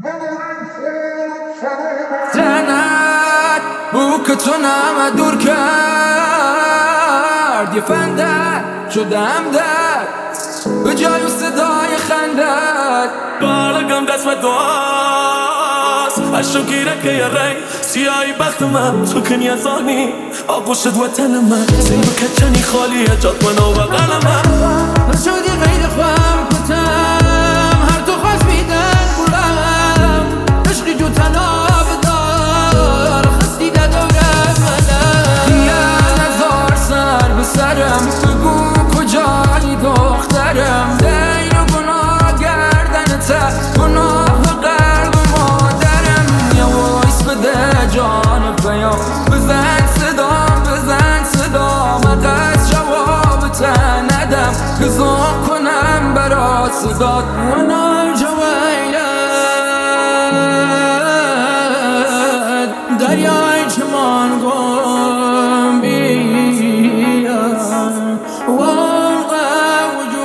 زنک بو که تو نمه دور کرد یه فندک شدم در به جای صدای خندک بالگم دست و دعاست اشو گیره که یه ری سیایی بخت من تو که نیزانی آگوشت وطن من زیرو کچنی خالیه جاد من و بغل من شدی غیر خوام کتم هر تو خواست میدن بولم عشقی جو تناب دار خستی دادورم منم یه نزار سر به سرم بگو کجایی دخترم دین و گناه گردنته گناه قلب مادرم یه وایس بده جان پیام بزن صدام اقص جواب ندم گذار کنم برات صدات منار جویلت دریای چمان گم بیاد والقه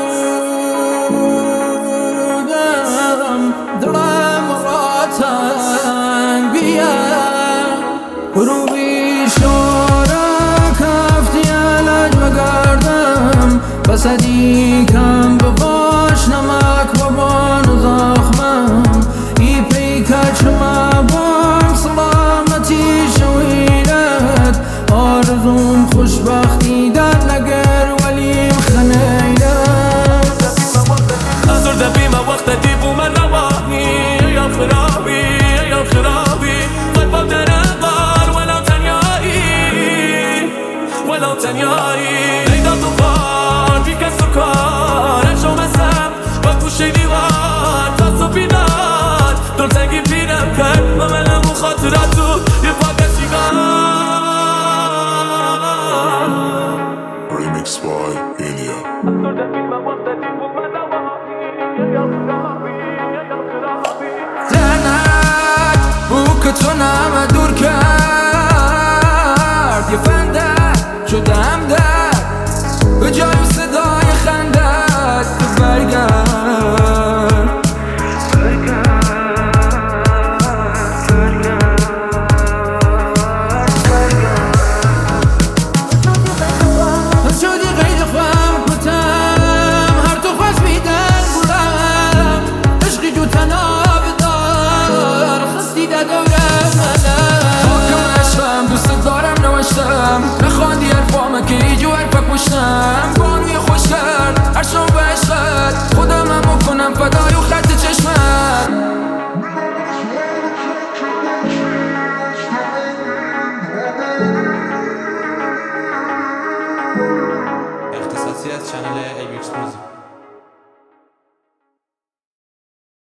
وجودم دلم راتن بیاد روی شاره کفتی علج بگردم بسدی کم بباش نمک بابان و زخمم ای پیکر چما بام سلامتی شویلت آرزوم خوشبختی در نگر ولیم خنیلت ازور دبیم وقت دیبو من روانی یا خرابی یا خرابی قلبم در انبار ولو تنیایی لیدا دوبار بی کس و کار انشو مسم و گوشه دیوار تاس و بینات دور تنگی بینم کرد و منم و خاطرت تو یه پاک سیگار Remix by Ilya. ازور دبیم وقت دیبو من روانی یا خرابی یا خرابی زنک بو که تو نمه دور کرد یه فندک شدم در به جای صدای خندک تو برگرد شدی غیر خوام کتم هر تو خواست میدن بولم عشقی جو تناب دار خستی دادورم منم حاکم عشقم دوست دارم نوشتم نخواندی حرفامه که ایجو حرفک پشتم بانوی خوش کرد هر شام به عشقت خودم هم کنم فدای و خط چشمت اختصاصی از چنل ایبیکس موزیک